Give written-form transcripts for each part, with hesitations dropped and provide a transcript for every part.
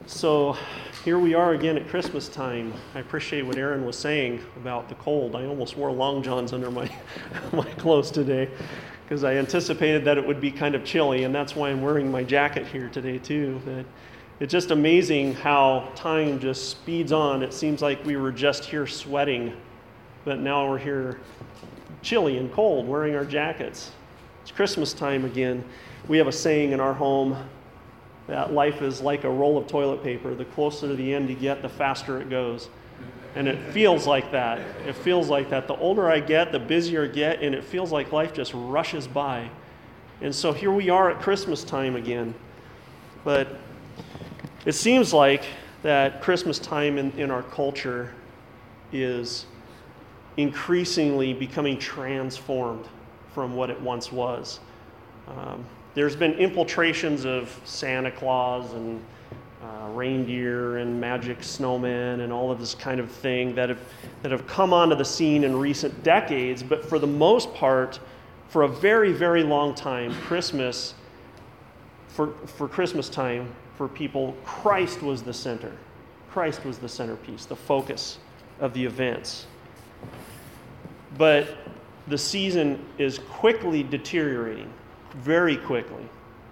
So here we are again at Christmas time. I appreciate what Aaron was saying about the cold. I almost wore long johns under my clothes today because I anticipated that it would be kind of chilly, and that's why I'm wearing my jacket here today too. But it's just amazing how time just speeds on. It seems like we were just here sweating, but now we're here chilly and cold wearing our jackets. It's Christmas time again. We have a saying in our home that life is like a roll of toilet paper. The closer to the end you get, the faster it goes. And it feels like that. It feels like that. The older I get, the busier I get, and it feels like life just rushes by. And so here we are at Christmas time again. But it seems like that Christmas time in our culture is increasingly becoming transformed from what it once was. There's been infiltrations of Santa Claus and reindeer and magic snowmen and all of this kind of thing that have come onto the scene in recent decades. But for the most part, for a very, very long time, Christmas, for Christmas time, for people, Christ was the center. Christ was the centerpiece, the focus of the events. But the season is quickly deteriorating, very quickly.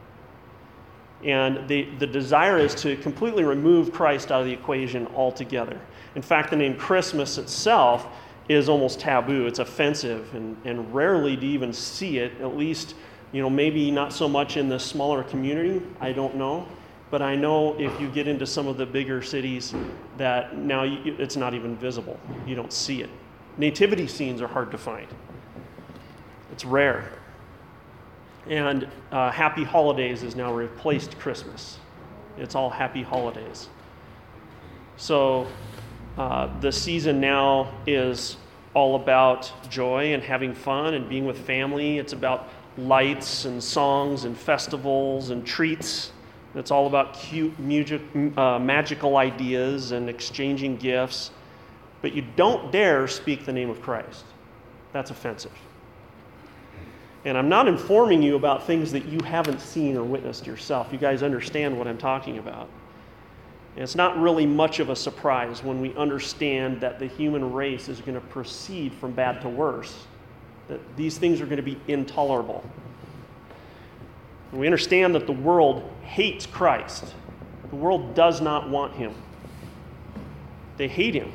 And the desire is to completely remove Christ out of the equation altogether. In fact, the name Christmas itself is almost taboo. It's offensive, and rarely do you even see it, at least, maybe not so much in the smaller community, I don't know. But I know if you get into some of the bigger cities that now it's not even visible. You don't see it. Nativity scenes are hard to find. It's rare. And Happy Holidays has now replaced Christmas. It's all Happy Holidays. So the season now is all about joy and having fun and being with family. It's about lights and songs and festivals and treats. It's all about cute magical ideas and exchanging gifts. But you don't dare speak the name of Christ. That's offensive. And I'm not informing you about things that you haven't seen or witnessed yourself. You guys understand what I'm talking about. And it's not really much of a surprise when we understand that the human race is going to proceed from bad to worse, that these things are going to be intolerable. And we understand that the world hates Christ. The world does not want him. They hate him.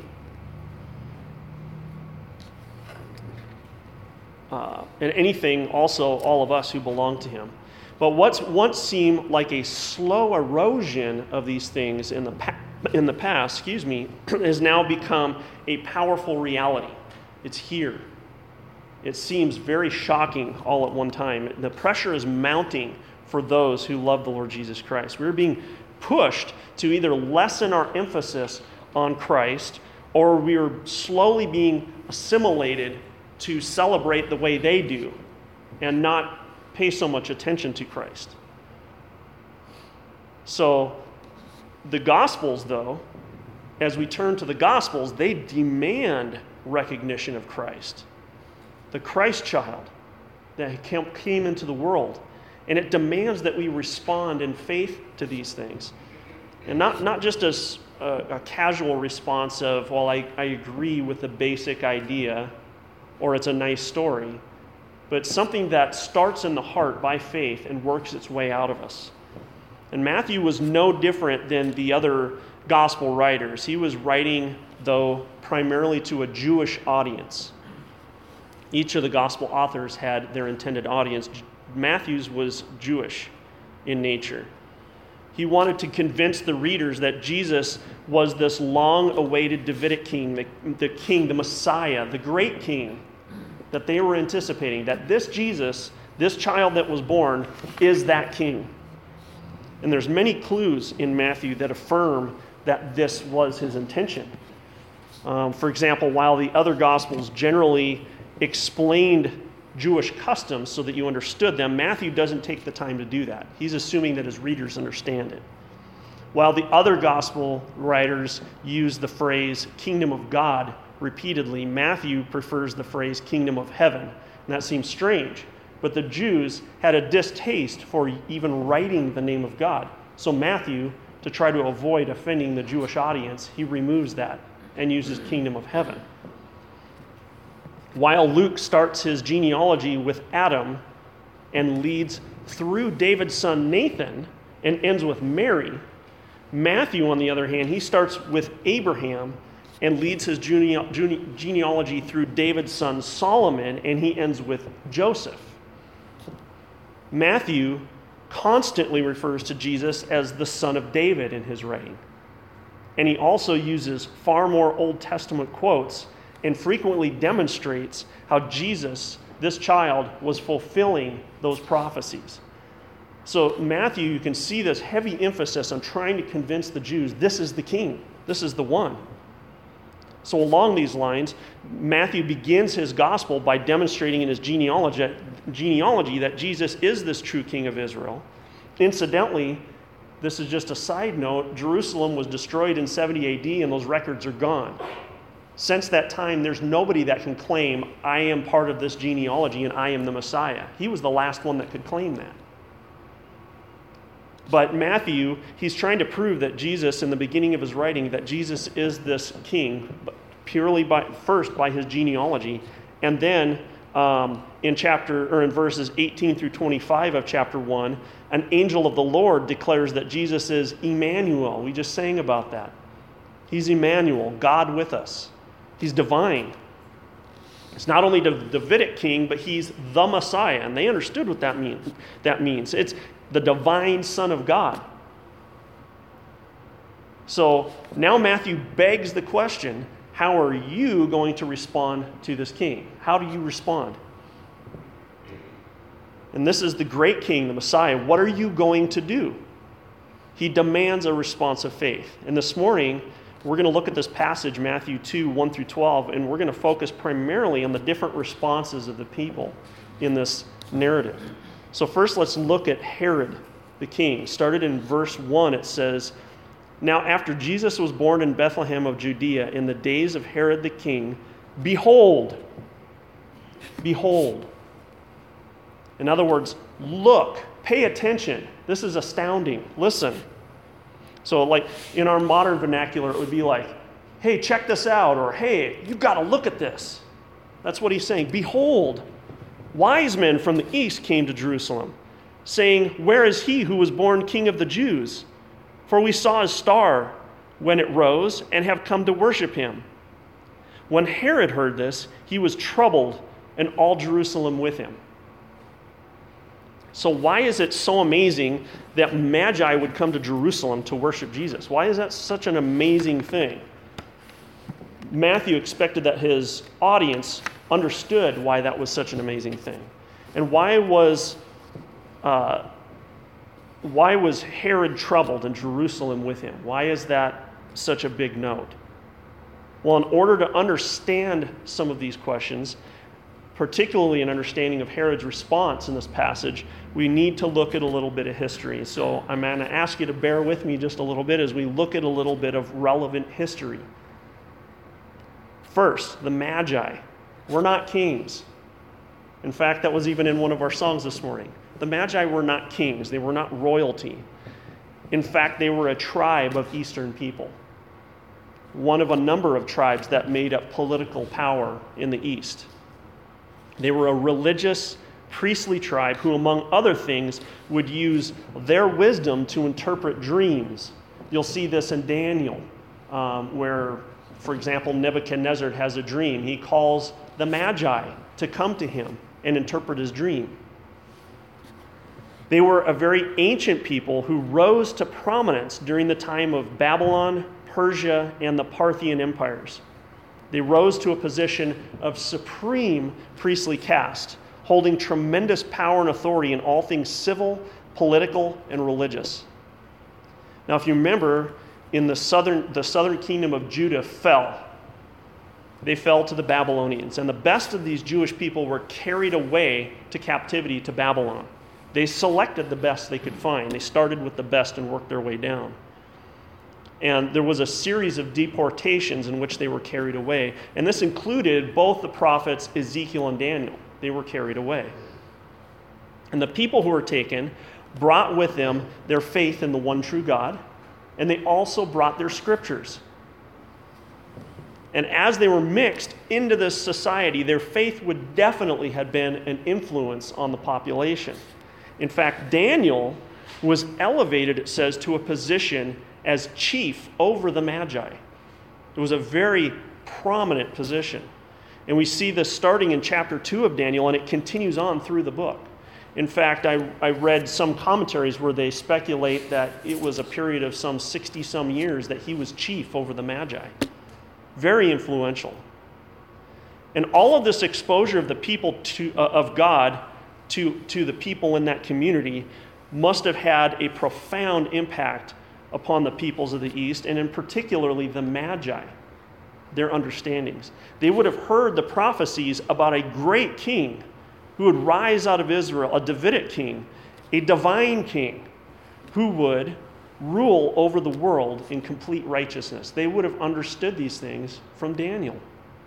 And anything, also all of us who belong to him. But what once seemed like a slow erosion of these things in the past, has now become a powerful reality. It's here. It seems very shocking all at one time. The pressure is mounting for those who love the Lord Jesus Christ. We're being pushed to either lessen our emphasis on Christ, or we are slowly being assimilated to celebrate the way they do and not pay so much attention to Christ. So the Gospels, though, as we turn to the Gospels, they demand recognition of Christ, the Christ child that came into the world. And it demands that we respond in faith to these things. And not just as a casual response of, well, I agree with the basic idea, or it's a nice story, but something that starts in the heart by faith and works its way out of us. And Matthew was no different than the other gospel writers. He was writing, though, primarily to a Jewish audience. Each of the gospel authors had their intended audience. Matthew's was Jewish in nature. He wanted to convince the readers that Jesus was this long-awaited Davidic king, the Messiah, the great king that they were anticipating, that this Jesus, this child that was born, is that king. And there's many clues in Matthew that affirm that this was his intention. For example, while the other Gospels generally explained Jewish customs so that you understood them, Matthew doesn't take the time to do that. He's assuming that his readers understand it. While the other gospel writers use the phrase kingdom of God repeatedly, Matthew prefers the phrase kingdom of heaven. And that seems strange, but the Jews had a distaste for even writing the name of God. So Matthew to try to avoid offending the Jewish audience, he removes that and uses kingdom of heaven. While Luke starts his genealogy with Adam and leads through David's son Nathan and ends with Mary, Matthew, on the other hand, he starts with Abraham and leads his genealogy through David's son Solomon, and he ends with Joseph. Matthew constantly refers to Jesus as the son of David in his writing. And he also uses far more Old Testament quotes and frequently demonstrates how Jesus, this child, was fulfilling those prophecies. So Matthew, you can see this heavy emphasis on trying to convince the Jews, this is the king, this is the one. So along these lines, Matthew begins his gospel by demonstrating in his genealogy that Jesus is this true king of Israel. Incidentally, this is just a side note, Jerusalem was destroyed in 70 AD and those records are gone. Since that time, there's nobody that can claim, I am part of this genealogy and I am the Messiah. He was the last one that could claim that. But Matthew, he's trying to prove that Jesus, in the beginning of his writing, that Jesus is this king, purely first by his genealogy, and then in verses 18 through 25 of chapter 1, an angel of the Lord declares that Jesus is Emmanuel. We just sang about that. He's Emmanuel, God with us. He's divine. It's not only the Davidic king, but he's the Messiah, and they understood what that means. It's the divine Son of God. So now Matthew begs the question, how are you going to respond to this king? How do you respond? And this is the great king, the Messiah. What are you going to do? He demands a response of faith. And this morning, we're going to look at this passage, Matthew 2, 1 through 12, and we're going to focus primarily on the different responses of the people in this narrative. So first, let's look at Herod the king. Started in verse 1, it says, Now after Jesus was born in Bethlehem of Judea in the days of Herod the king, behold. In other words, look, pay attention. This is astounding. Listen. So like in our modern vernacular, it would be like, hey, check this out, or hey, you've got to look at this. That's what he's saying. Behold, wise men from the east came to Jerusalem, saying, Where is he who was born King of the Jews? For we saw his star when it rose and have come to worship him. When Herod heard this, he was troubled, and all Jerusalem with him. So why is it so amazing that Magi would come to Jerusalem to worship Jesus? Why is that such an amazing thing? Matthew expected that his audience understood why that was such an amazing thing. And why was Herod troubled and Jerusalem with him? Why is that such a big note? Well, in order to understand some of these questions, particularly an understanding of Herod's response in this passage, we need to look at a little bit of history. So I'm going to ask you to bear with me just a little bit as we look at a little bit of relevant history. First, the Magi were not kings. In fact, that was even in one of our songs this morning. The Magi were not kings. They were not royalty. In fact, they were a tribe of Eastern people, one of a number of tribes that made up political power in the East. They were a religious, priestly tribe who, among other things, would use their wisdom to interpret dreams. You'll see this in Daniel, where, for example, Nebuchadnezzar has a dream. He calls the Magi to come to him and interpret his dream. They were a very ancient people who rose to prominence during the time of Babylon, Persia, and the Parthian empires. They rose to a position of supreme priestly caste, holding tremendous power and authority in all things civil, political, and religious. Now, if you remember, in the southern kingdom of Judah fell. They fell to the Babylonians, and the best of these Jewish people were carried away to captivity to Babylon. They selected the best they could find. They started with the best and worked their way down. And there was a series of deportations in which they were carried away. And this included both the prophets Ezekiel and Daniel. They were carried away. And the people who were taken brought with them their faith in the one true God, and they also brought their scriptures. And as they were mixed into this society, their faith would definitely have been an influence on the population. In fact, Daniel was elevated, it says, to a position as chief over the Magi. It was a very prominent position. And we see this starting in chapter 2 of Daniel, and it continues on through the book. In fact, I read some commentaries where they speculate that it was a period of some 60-some years that he was chief over the Magi. Very influential. And all of this exposure of the people of God to the people in that community must have had a profound impact upon the peoples of the East, and in particularly the Magi, their understandings. They would have heard the prophecies about a great king who would rise out of Israel, a Davidic king, a divine king who would rule over the world in complete righteousness. They would have understood these things from Daniel.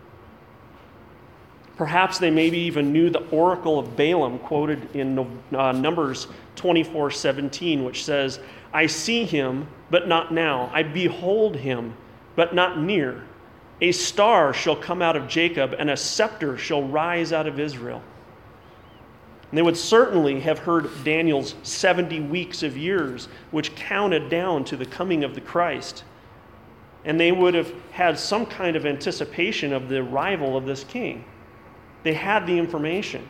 Perhaps they maybe even knew the oracle of Balaam quoted in Numbers 24:17, which says, I see him, but not now. I behold him, but not near. A star shall come out of Jacob, and a scepter shall rise out of Israel. And they would certainly have heard Daniel's 70 weeks of years, which counted down to the coming of the Christ. And they would have had some kind of anticipation of the arrival of this king. They had the information.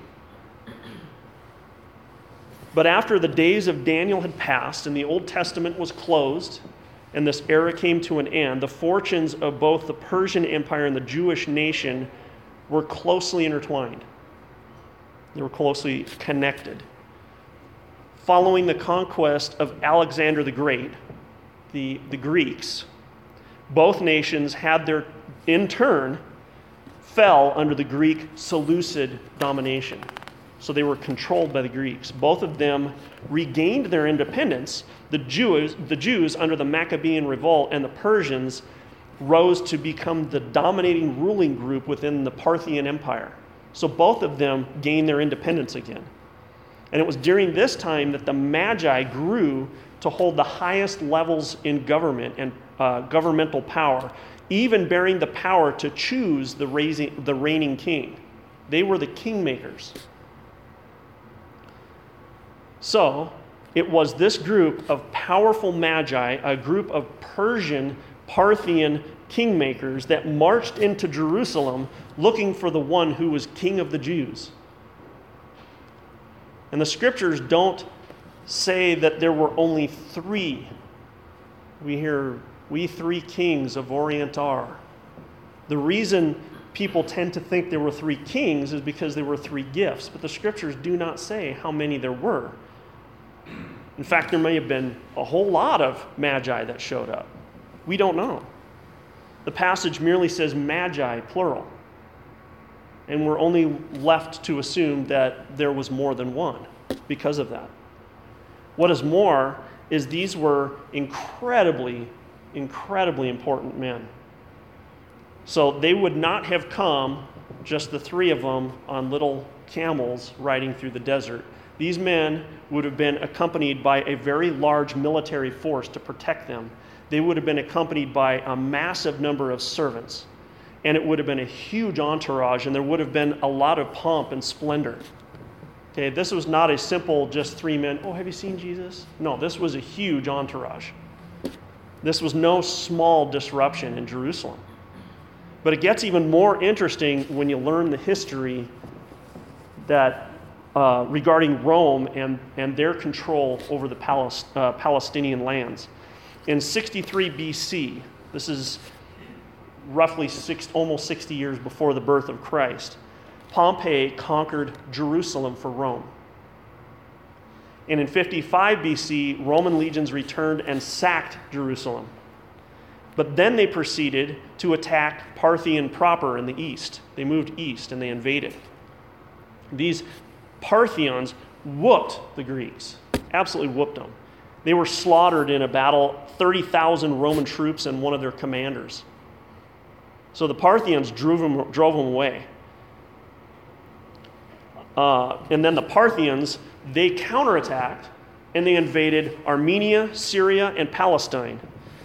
But after the days of Daniel had passed and the Old Testament was closed, and this era came to an end, the fortunes of both the Persian Empire and the Jewish nation were closely intertwined. They were closely connected. Following the conquest of Alexander the Great, the Greeks, both nations had their, in turn, fell under the Greek Seleucid domination. So they were controlled by the Greeks. Both of them regained their independence. The Jews under the Maccabean revolt, and the Persians rose to become the dominating ruling group within the Parthian Empire. So both of them gained their independence again. And it was during this time that the Magi grew to hold the highest levels in government and governmental power, even bearing the power to choose the reigning king. They were the kingmakers. So it was this group of powerful Magi, a group of Persian, Parthian kingmakers that marched into Jerusalem looking for the one who was king of the Jews. And the scriptures don't say that there were only three. We hear, we three kings of Orient are. The reason people tend to think there were three kings is because there were three gifts, but the scriptures do not say how many there were. In fact, there may have been a whole lot of Magi that showed up. We don't know. The passage merely says Magi, plural. And we're only left to assume that there was more than one because of that. What is more is these were incredibly, incredibly important men. So they would not have come, just the three of them, on little camels riding through the desert. These men would have been accompanied by a very large military force to protect them. They would have been accompanied by a massive number of servants. And it would have been a huge entourage, and there would have been a lot of pomp and splendor. Okay, this was not a simple just three men. Oh, have you seen Jesus? No, this was a huge entourage. This was no small disruption in Jerusalem. But it gets even more interesting when you learn the history that regarding Rome and their control over the Palestinian lands. In 63 BC, this is roughly almost 60 years before the birth of Christ, Pompey conquered Jerusalem for Rome. And in 55 BC, Roman legions returned and sacked Jerusalem. But then they proceeded to attack Parthian proper in the east. They moved east and they invaded. These Parthians whooped the Greeks, absolutely whooped them. They were slaughtered in a battle, 30,000 Roman troops and one of their commanders. So the Parthians drove them away. And then the Parthians, they counterattacked and they invaded Armenia, Syria, and Palestine.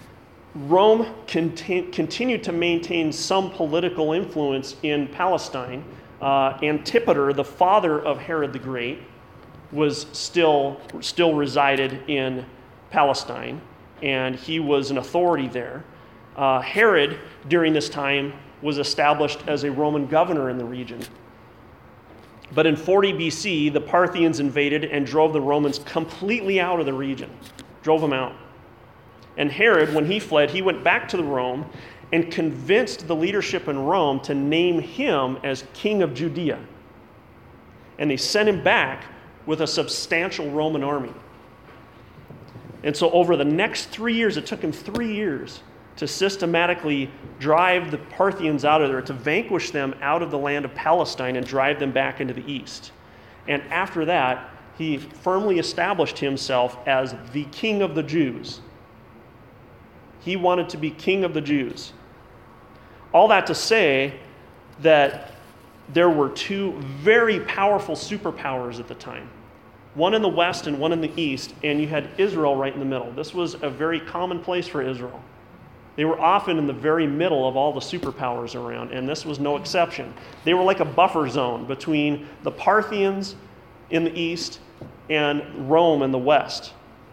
Rome continued to maintain some political influence in Palestine. Antipater, the father of Herod the Great, was still resided in Palestine, and he was an authority there. Herod, during this time, was established as a Roman governor in the region. But in 40 BC, the Parthians invaded and drove the Romans completely out of the region, drove them out. And Herod, when he fled, he went back to Rome and convinced the leadership in Rome to name him as king of Judea. And they sent him back with a substantial Roman army. And so over the next 3 years, it took him 3 years to systematically drive the Parthians out of there, to vanquish them out of the land of Palestine and drive them back into the east. And after that, he firmly established himself as the king of the Jews. He wanted to be king of the Jews. All that to say that there were two very powerful superpowers at the time, one in the west and one in the east, and you had Israel right in the middle. This was a very common place for Israel. They were often in the very middle of all the superpowers around, and this was no exception. They were like a buffer zone between the Parthians in the east and Rome in the west.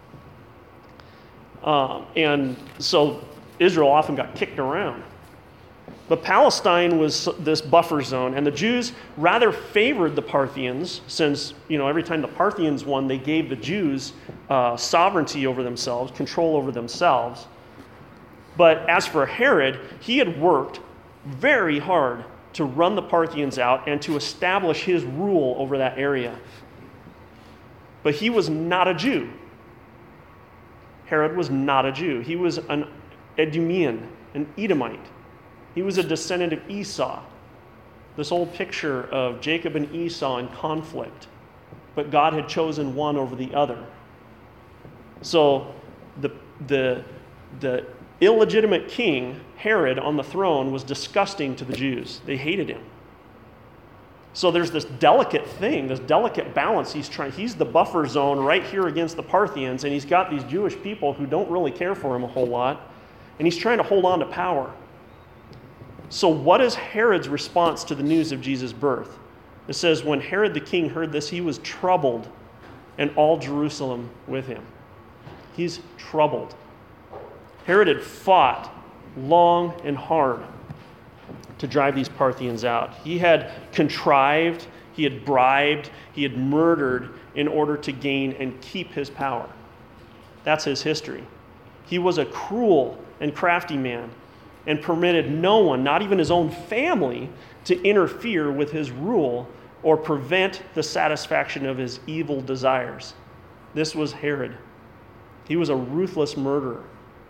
And so Israel often got kicked around. But Palestine was this buffer zone, and the Jews rather favored the Parthians, since every time the Parthians won, they gave the Jews sovereignty over themselves, control over themselves. But as for Herod, he had worked very hard to run the Parthians out and to establish his rule over that area. But he was not a Jew. Herod was not a Jew. He was an Edomian, an Edomite. He was a descendant of Esau. This old picture of Jacob and Esau in conflict. But God had chosen one over the other. So the illegitimate king, Herod, on the throne was disgusting to the Jews. They hated him. So there's this delicate thing, this delicate balance he's the buffer zone right here against the Parthians, and he's got these Jewish people who don't really care for him a whole lot, and he's trying to hold on to power. So what is Herod's response to the news of Jesus' birth? It says, when Herod the king heard this, he was troubled, and all Jerusalem with him. He's troubled. Herod had fought long and hard to drive these Parthians out. He had contrived, he had bribed, he had murdered in order to gain and keep his power. That's his history. He was a cruel and crafty man and permitted no one, not even his own family, to interfere with his rule or prevent the satisfaction of his evil desires. This was Herod. He was a ruthless murderer.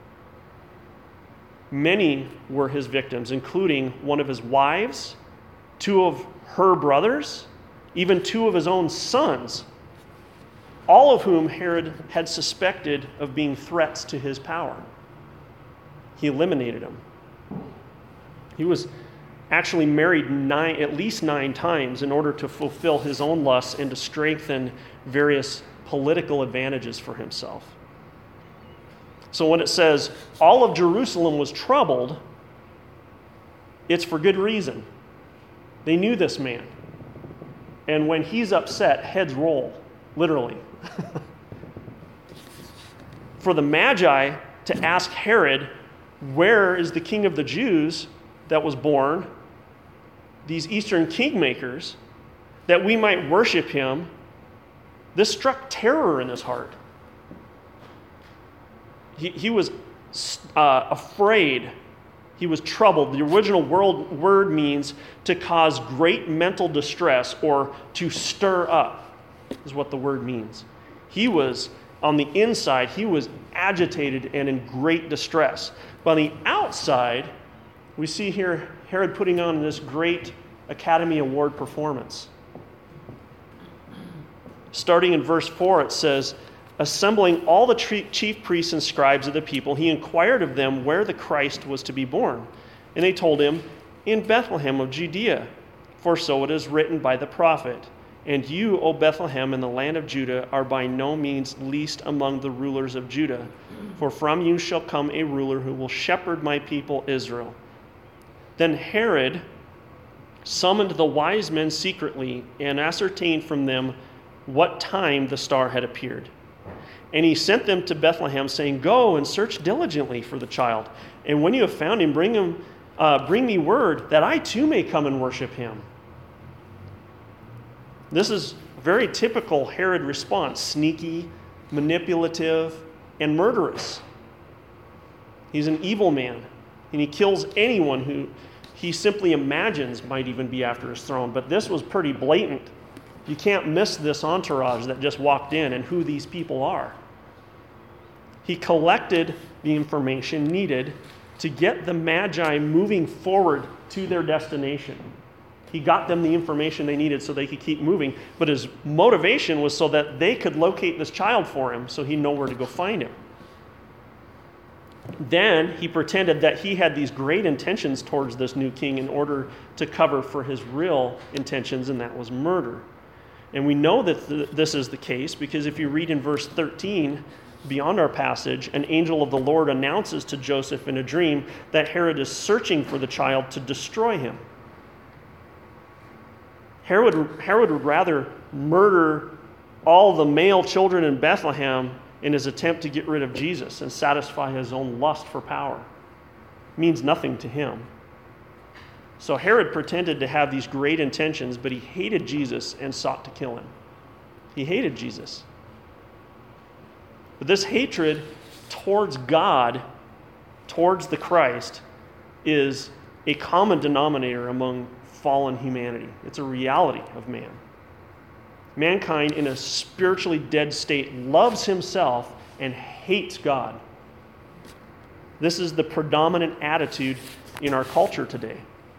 Many were his victims, including one of his wives, two of her brothers, even two of his own sons, all of whom Herod had suspected of being threats to his power. He eliminated them. He was actually married at least 9 times in order to fulfill his own lusts and to strengthen various political advantages for himself. So when it says all of Jerusalem was troubled, it's for good reason. They knew this man. And when he's upset, heads roll, literally. For the Magi to ask Herod, where is the king of the Jews that was born, these Eastern kingmakers, that we might worship him, this struck terror in his heart. He was afraid. He was troubled. The original word means to cause great mental distress or to stir up, is what the word means. He was, on the inside, he was agitated and in great distress. But on the outside, we see here Herod putting on this great Academy Award performance. Starting in verse 4, it says, assembling all the chief priests and scribes of the people, he inquired of them where the Christ was to be born. And they told him, in Bethlehem of Judea, for so it is written by the prophet, And you, O Bethlehem, in the land of Judah, are by no means least among the rulers of Judah. For from you shall come a ruler who will shepherd my people Israel. Then Herod summoned the wise men secretly and ascertained from them what time the star had appeared. And he sent them to Bethlehem, saying, Go and search diligently for the child. And when you have found him, bring me word that I too may come and worship him. This is a very typical Herod response: sneaky, manipulative, and murderous. He's an evil man, and he kills anyone who he simply imagines might even be after his throne. But this was pretty blatant. You can't miss this entourage that just walked in and who these people are. He collected the information needed to get the Magi moving forward to their destination. He got them the information they needed so they could keep moving, but his motivation was so that they could locate this child for him so he'd know where to go find him. Then he pretended that he had these great intentions towards this new king in order to cover for his real intentions, and that was murder. And we know that this is the case because if you read in verse 13, beyond our passage, an angel of the Lord announces to Joseph in a dream that Herod is searching for the child to destroy him. Herod would rather murder all the male children in Bethlehem in his attempt to get rid of Jesus and satisfy his own lust for power. It means nothing to him. So Herod pretended to have these great intentions, but he hated Jesus and sought to kill him. He hated Jesus. But this hatred towards God, towards the Christ, is a common denominator among fallen humanity. It's a reality of man. Mankind in a spiritually dead state loves himself and hates God. This is the predominant attitude in our culture today.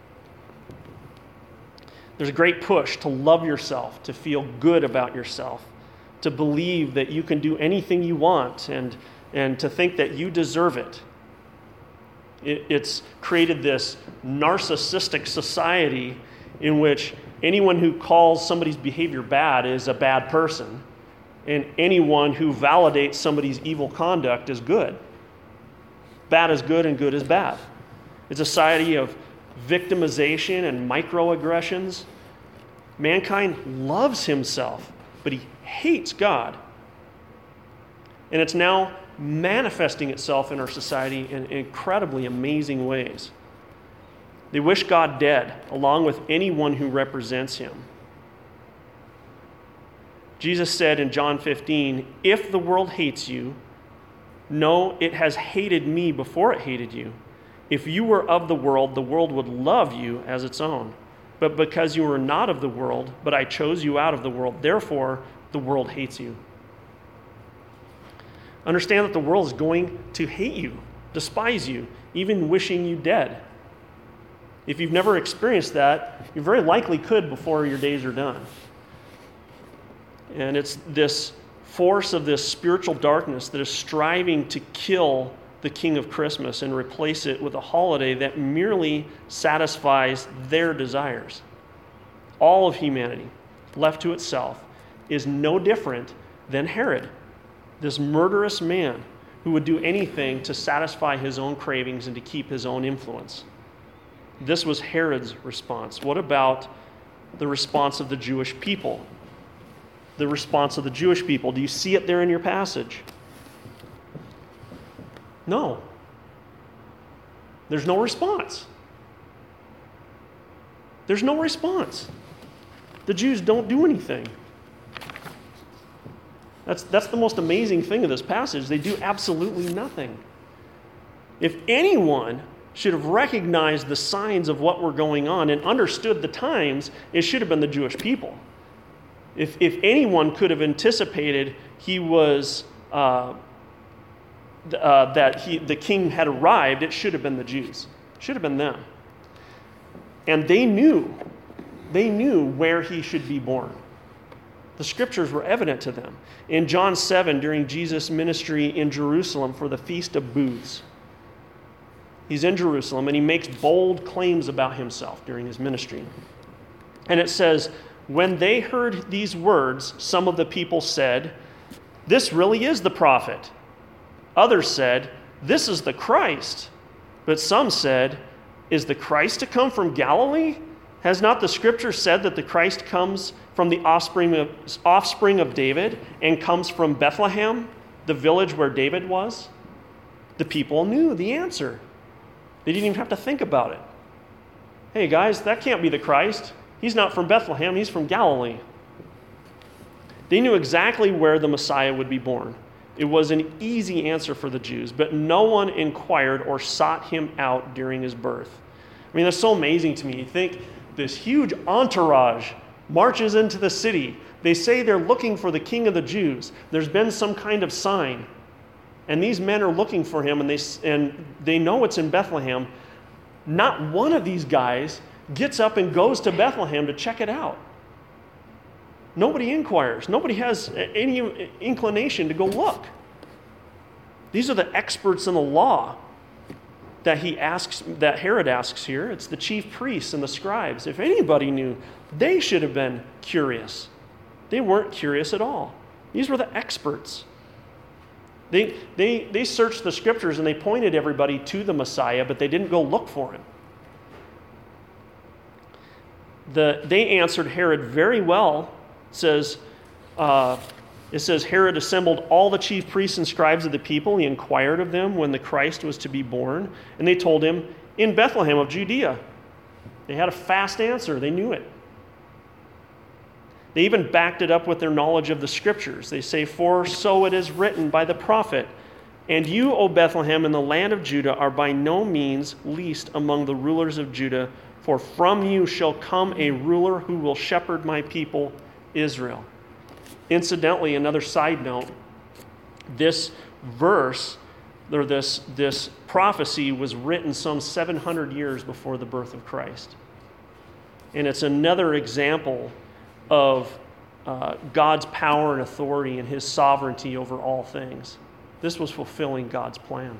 There's a great push to love yourself, to feel good about yourself, to believe that you can do anything you want and to think that you deserve it. It's created this narcissistic society in which anyone who calls somebody's behavior bad is a bad person, and anyone who validates somebody's evil conduct is good. Bad is good and good is bad. It's a society of victimization and microaggressions. Mankind loves himself, but he hates God. And it's now manifesting itself in our society in incredibly amazing ways. They wish God dead, along with anyone who represents him. Jesus said in John 15, "If the world hates you, know it has hated me before it hated you. If you were of the world would love you as its own. But because you are not of the world, but I chose you out of the world, therefore the world hates you." Understand that the world is going to hate you, despise you, even wishing you dead. If you've never experienced that, you very likely could before your days are done. And it's this force of this spiritual darkness that is striving to kill the King of Christmas and replace it with a holiday that merely satisfies their desires. All of humanity, left to itself, is no different than Herod, this murderous man who would do anything to satisfy his own cravings and to keep his own influence. This was Herod's response. What about the response of the Jewish people? The response of the Jewish people. Do you see it there in your passage? No. There's no response. There's no response. The Jews don't do anything. That's the most amazing thing of this passage. They do absolutely nothing. If anyone should have recognized the signs of what were going on and understood the times, it should have been the Jewish people. If anyone could have anticipated the king had arrived, it should have been the Jews. It should have been them. And they knew where he should be born. The scriptures were evident to them. In John 7, during Jesus' ministry in Jerusalem for the Feast of Booths, he's in Jerusalem and he makes bold claims about himself during his ministry. And it says, When they heard these words, some of the people said, "This really is the prophet." Others said, "This is the Christ." But some said, "Is the Christ to come from Galilee? Has not the scripture said that the Christ comes from the offspring of David and comes from Bethlehem, the village where David was?" The people knew the answer. They didn't even have to think about it. Hey guys, that can't be the Christ. He's not from Bethlehem, he's from Galilee. They knew exactly where the Messiah would be born. It was an easy answer for the Jews, but no one inquired or sought him out during his birth. I mean, that's so amazing to me. You think this huge entourage marches into the city. They say they're looking for the King of the Jews. There's been some kind of sign. And these men are looking for him, and they know it's in Bethlehem. Not one of these guys gets up and goes to Bethlehem to check it out. Nobody inquires. Nobody has any inclination to go look. These are the experts in the law that Herod asks here. It's the chief priests and the scribes. If anybody knew, they should have been curious. They weren't curious at all. These were the experts. They searched the scriptures and they pointed everybody to the Messiah, but they didn't go look for him. They answered Herod very well. It says Herod assembled all the chief priests and scribes of the people. He inquired of them when the Christ was to be born, and they told him, "In Bethlehem of Judea." They had a fast answer. They knew it. They even backed it up with their knowledge of the scriptures. They say, "For so it is written by the prophet, and you, O Bethlehem, in the land of Judah, are by no means least among the rulers of Judah, for from you shall come a ruler who will shepherd my people Israel." Incidentally, another side note, this verse, or this prophecy was written some 700 years before the birth of Christ. And it's another example of God's power and authority and his sovereignty over all things. This was fulfilling God's plan.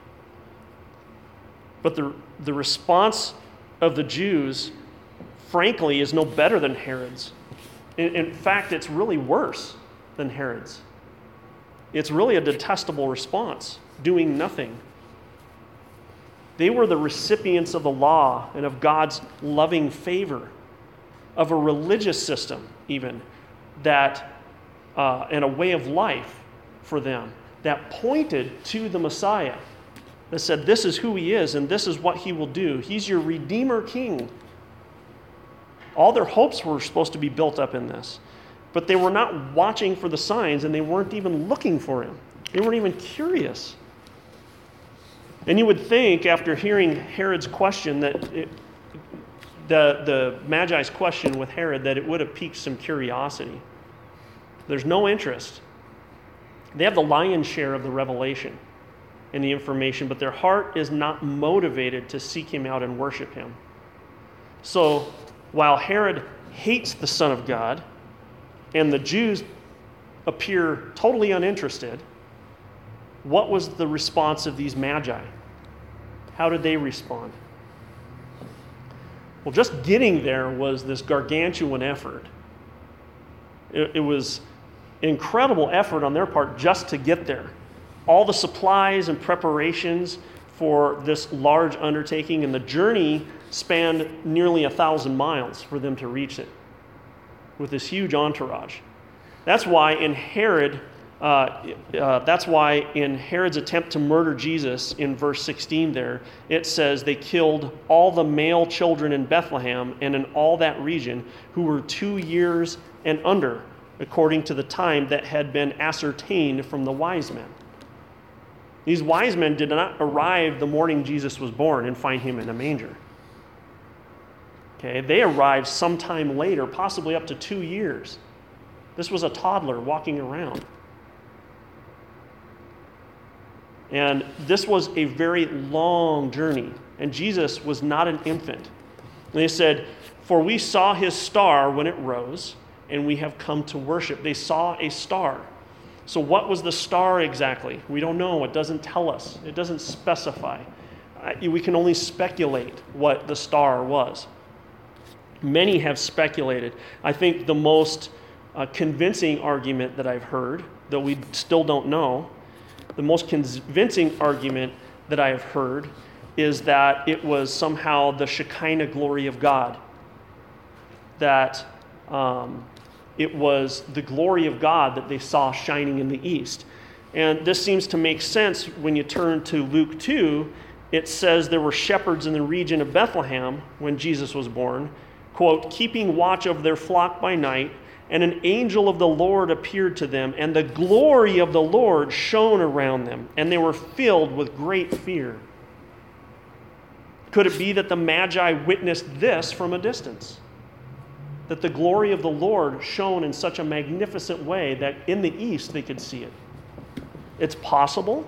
But the response of the Jews, frankly, is no better than Herod's. In fact, it's really worse than Herod's. It's really a detestable response, doing nothing. They were the recipients of the law and of God's loving favor, of a religious system even, that and a way of life for them that pointed to the Messiah, that said, this is who he is and this is what he will do. He's your Redeemer King. All their hopes were supposed to be built up in this. But they were not watching for the signs, and they weren't even looking for him. They weren't even curious. And you would think, after hearing Herod's question, that the Magi's question with Herod, that it would have piqued some curiosity. There's no interest. They have the lion's share of the revelation and the information, but their heart is not motivated to seek him out and worship him. So, while Herod hates the Son of God, and the Jews appear totally uninterested, what was the response of these Magi? How did they respond? Well, just getting there was this gargantuan effort. It was incredible effort on their part just to get there. All the supplies and preparations for this large undertaking, and the journey spanned nearly 1,000 miles for them to reach it with this huge entourage. That's why in Herod's attempt to murder Jesus in verse 16 there, it says they killed all the male children in Bethlehem and in all that region who were 2 years and under, according to the time that had been ascertained from the wise men. These wise men did not arrive the morning Jesus was born and find him in a manger. Okay, they arrived sometime later, possibly up to 2 years. This was a toddler walking around. And this was a very long journey. And Jesus was not an infant. And they said, "For we saw his star when it rose, and we have come to worship." They saw a star. So what was the star exactly? We don't know. It doesn't tell us. It doesn't specify. We can only speculate what the star was. Many have speculated. I think the most convincing argument that I've heard, though we still don't know, the most convincing argument that I have heard is that it was somehow the Shekinah glory of God. That it was the glory of God that they saw shining in the east. And this seems to make sense when you turn to Luke 2. It says there were shepherds in the region of Bethlehem when Jesus was born, quote, keeping watch over their flock by night, and an angel of the Lord appeared to them, and the glory of the Lord shone around them, and they were filled with great fear. Could it be that the Magi witnessed this from a distance? That the glory of the Lord shone in such a magnificent way that in the east they could see it? It's possible.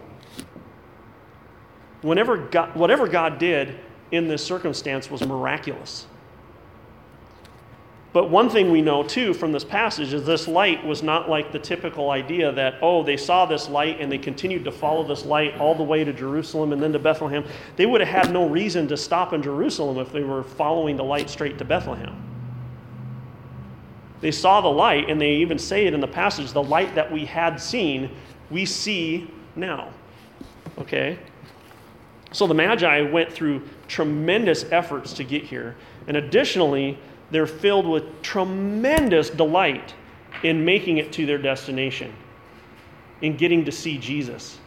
Whatever God did in this circumstance was miraculous. But one thing we know, too, from this passage is this light was not like the typical idea that, they saw this light and they continued to follow this light all the way to Jerusalem and then to Bethlehem. They would have had no reason to stop in Jerusalem if they were following the light straight to Bethlehem. They saw the light, and they even say it in the passage, the light that we had seen, we see now. Okay? So the Magi went through tremendous efforts to get here. And additionally, they're filled with tremendous delight in making it to their destination, in getting to see Jesus.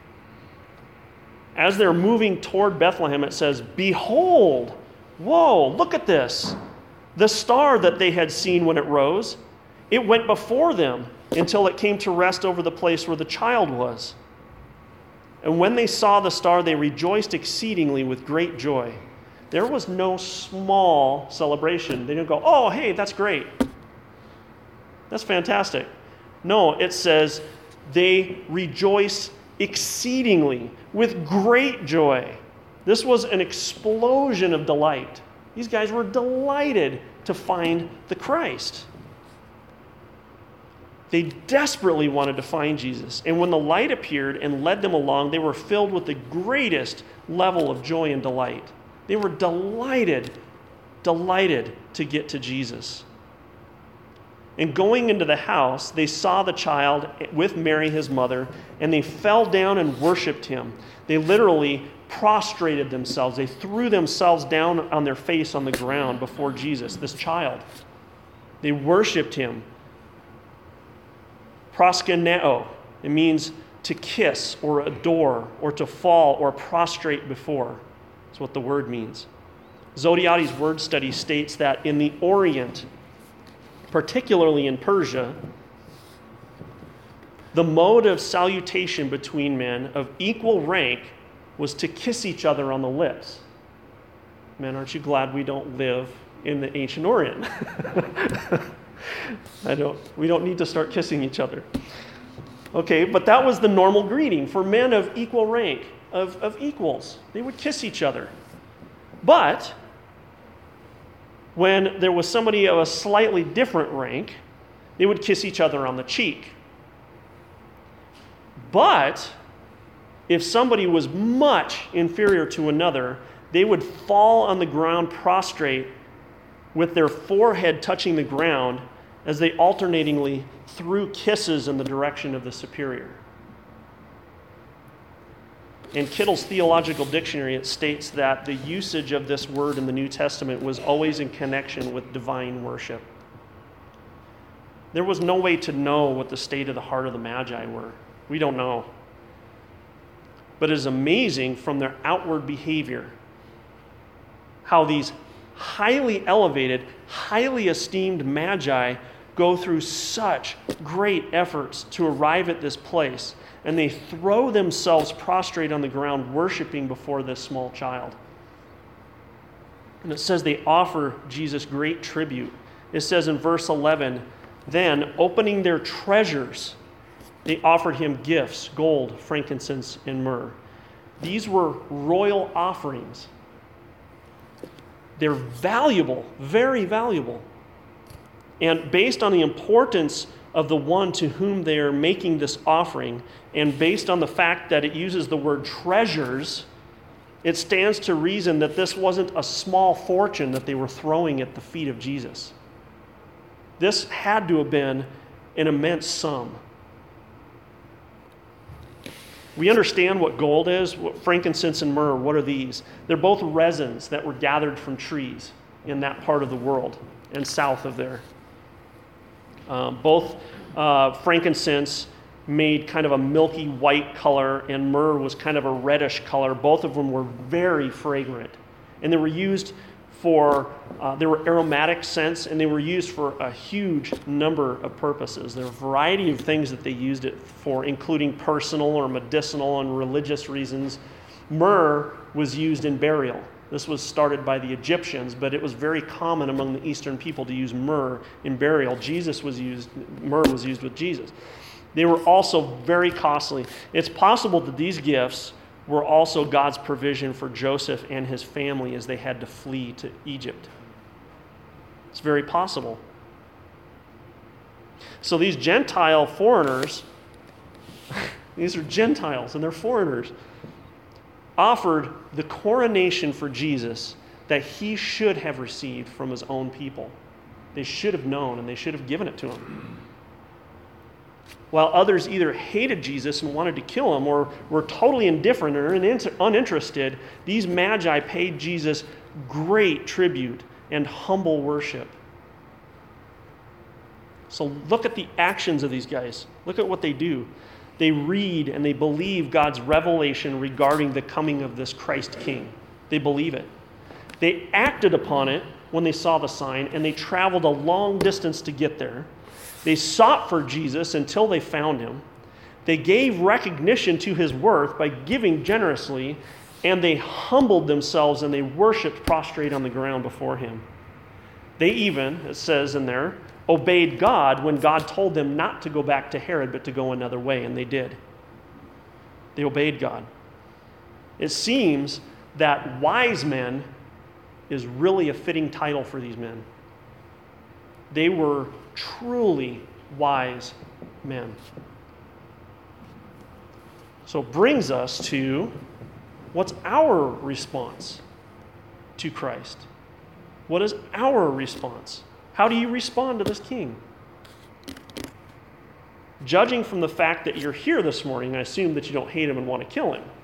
As they're moving toward Bethlehem, it says, behold, whoa, look at this. The star that they had seen when it rose, it went before them until it came to rest over the place where the child was. And when they saw the star, they rejoiced exceedingly with great joy. There was no small celebration. They didn't go, oh, hey, that's great. That's fantastic. No, it says they rejoice exceedingly with great joy. This was an explosion of delight. These guys were delighted to find the Christ. They desperately wanted to find Jesus. And when the light appeared and led them along, they were filled with the greatest level of joy and delight. They were delighted to get to Jesus. And going into the house, they saw the child with Mary, his mother, and they fell down and worshiped him. They literally prostrated themselves. They threw themselves down on their face on the ground before Jesus, this child. They worshiped him. Proskuneo, it means to kiss or adore or to fall or prostrate before. That's what the word means. Zodiati's word study states that in the Orient, particularly in Persia, the mode of salutation between men of equal rank was to kiss each other on the lips. Men, aren't you glad we don't live in the ancient Orient? We don't need to start kissing each other. Okay, but that was the normal greeting for men of equal rank, of equals. They would kiss each other. But when there was somebody of a slightly different rank, they would kiss each other on the cheek. But if somebody was much inferior to another, they would fall on the ground prostrate with their forehead touching the ground as they alternatingly threw kisses in the direction of the superior. In Kittle's Theological Dictionary, it states that the usage of this word in the New Testament was always in connection with divine worship. There was no way to know what the state of the heart of the Magi were. We don't know. But it is amazing from their outward behavior how these highly elevated, highly esteemed Magi go through such great efforts to arrive at this place. And they throw themselves prostrate on the ground, worshiping before this small child. And it says they offer Jesus great tribute. It says in verse 11, then, opening their treasures, they offered him gifts, gold, frankincense, and myrrh. These were royal offerings. They're valuable, very valuable. And based on the importance of the one to whom they are making this offering, and based on the fact that it uses the word treasures, it stands to reason that this wasn't a small fortune that they were throwing at the feet of Jesus. This had to have been an immense sum. We understand what gold is. What frankincense and myrrh, what are these? They're both resins that were gathered from trees in that part of the world and south of there. Both frankincense made kind of a milky white color, and myrrh was kind of a reddish color. Both of them were very fragrant. And they were used for, they were aromatic scents, and they were used for a huge number of purposes. There are a variety of things that they used it for, including personal or medicinal and religious reasons. Myrrh was used in burial. This was started by the Egyptians, but it was very common among the Eastern people to use myrrh in burial. Myrrh was used with Jesus. They were also very costly. It's possible that these gifts were also God's provision for Joseph and his family as they had to flee to Egypt. It's very possible. So these Gentile foreigners, these are Gentiles and they're foreigners, offered the coronation for Jesus that he should have received from his own people. They should have known and they should have given it to him. While others either hated Jesus and wanted to kill him or were totally indifferent or uninterested, these magi paid Jesus great tribute and humble worship. So look at the actions of these guys. Look at what they do. They read and they believe God's revelation regarding the coming of this Christ King. They believe it. They acted upon it when they saw the sign, and they traveled a long distance to get there. They sought for Jesus until they found him. They gave recognition to his worth by giving generously, and they humbled themselves and they worshiped prostrate on the ground before him. They even, it says in there, obeyed God when God told them not to go back to Herod but to go another way, and they did. They obeyed God. It seems that wise men is really a fitting title for these men. They were truly wise men. So it brings us to what's our response to Christ? What is our response? How do you respond to this king? Judging from the fact that you're here this morning, I assume that you don't hate him and want to kill him.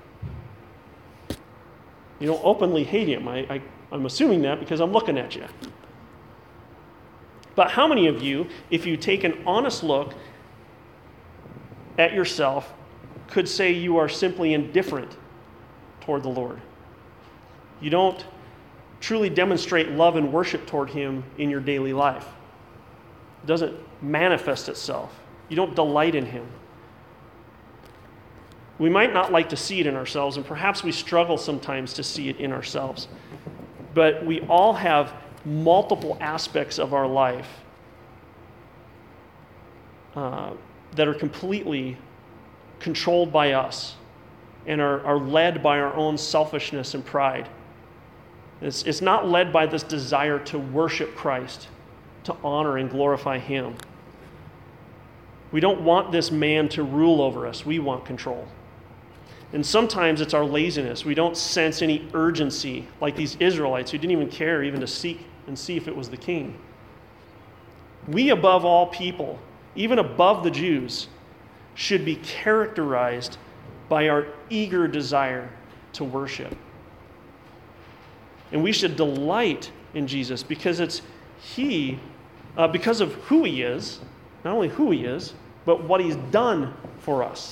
You don't openly hate him. I'm assuming that because I'm looking at you. But how many of you, if you take an honest look at yourself, could say you are simply indifferent toward the Lord? You don't truly demonstrate love and worship toward him in your daily life. It doesn't manifest itself. You don't delight in him. We might not like to see it in ourselves, and perhaps we struggle sometimes to see it in ourselves. But we all have multiple aspects of our life that are completely controlled by us and are led by our own selfishness and pride. It's not led by this desire to worship Christ, to honor and glorify him. We don't want this man to rule over us. We want control. And sometimes it's our laziness. We don't sense any urgency like these Israelites who didn't even care even to seek and see if it was the king. We, above all people, even above the Jews, should be characterized by our eager desire to worship. And we should delight in Jesus because because of who he is, not only who he is, but what he's done for us.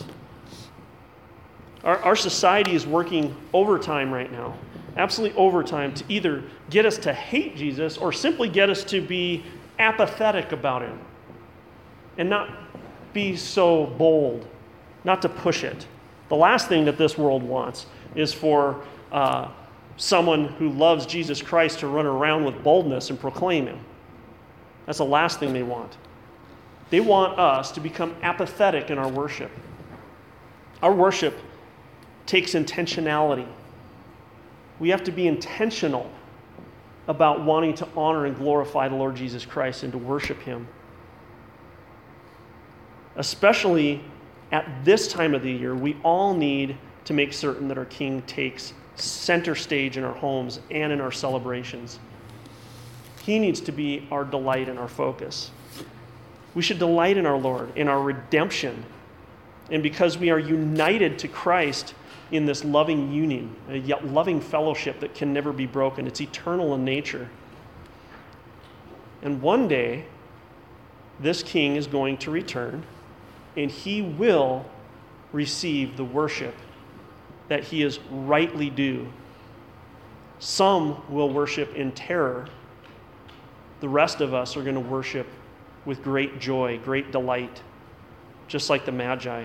Our society is working overtime right now, absolutely overtime, to either get us to hate Jesus or simply get us to be apathetic about him and not be so bold, not to push it. The last thing that this world wants is for someone who loves Jesus Christ to run around with boldness and proclaim him. That's the last thing they want. They want us to become apathetic in our worship. Our worship takes intentionality. We have to be intentional about wanting to honor and glorify the Lord Jesus Christ and to worship him. Especially at this time of the year, we all need to make certain that our King takes center stage in our homes and in our celebrations. He needs to be our delight and our focus. We should delight in our Lord, in our redemption. And because we are united to Christ in this loving union, a loving fellowship that can never be broken, it's eternal in nature. And one day, this king is going to return, and he will receive the worship that he is rightly due. Some will worship in terror. The rest of us are going to worship with great joy, great delight, just like the Magi.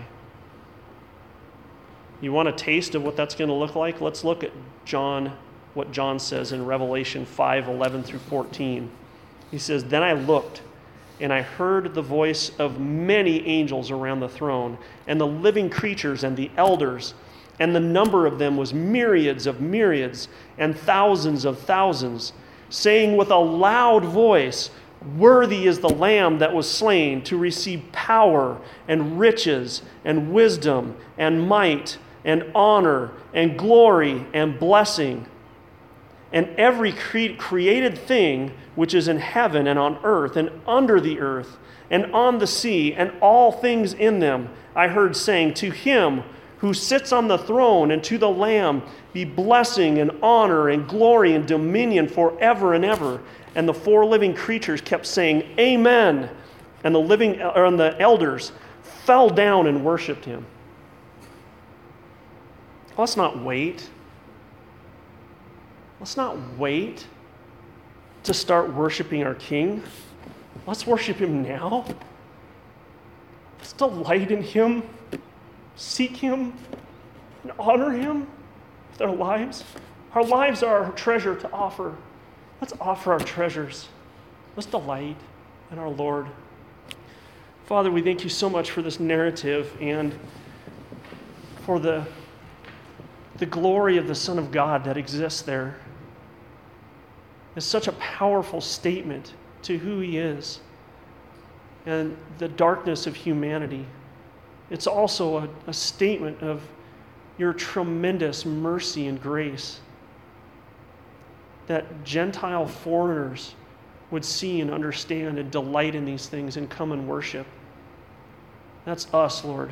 You want a taste of what that's going to look like? Let's look at what John says in Revelation 5:11 through 14. He says, "Then I looked, and I heard the voice of many angels around the throne, and the living creatures and the elders, and the number of them was myriads of myriads and thousands of thousands, saying with a loud voice, 'Worthy is the Lamb that was slain to receive power and riches and wisdom and might and honor and glory and blessing.' And every created thing which is in heaven and on earth and under the earth and on the sea and all things in them, I heard saying, 'To him who sits on the throne and to the Lamb be blessing and honor and glory and dominion forever and ever.' And the four living creatures kept saying, 'Amen.' And the elders fell down and worshiped him." Let's not wait. Let's not wait to start worshiping our King. Let's worship him now. Let's delight in him, seek him, and honor him with our lives. Our lives are our treasure to offer. Let's offer our treasures. Let's delight in our Lord. Father, we thank you so much for this narrative and for the glory of the Son of God that exists there. It's such a powerful statement to who he is and the darkness of humanity. It's also a statement of your tremendous mercy and grace that Gentile foreigners would see and understand and delight in these things and come and worship. That's us, Lord.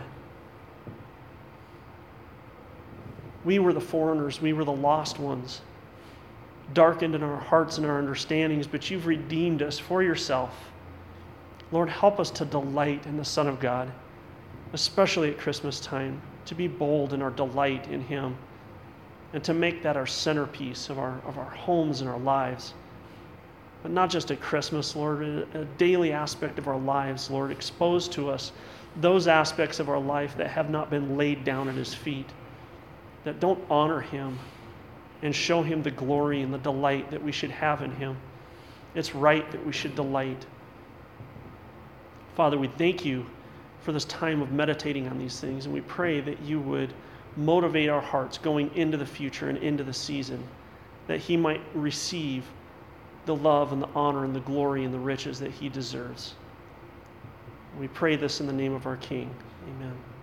We were the foreigners. We were the lost ones, darkened in our hearts and our understandings, but you've redeemed us for yourself. Lord, help us to delight in the Son of God, especially at Christmas time, to be bold in our delight in him, and to make that our centerpiece of our homes and our lives. But not just at Christmas, Lord, a daily aspect of our lives, Lord, expose to us those aspects of our life that have not been laid down at his feet, that don't honor him and show him the glory and the delight that we should have in him. It's right that we should delight. Father, we thank you for this time of meditating on these things, and we pray that you would motivate our hearts going into the future and into the season, that he might receive the love and the honor and the glory and the riches that he deserves. We pray this in the name of our King. Amen.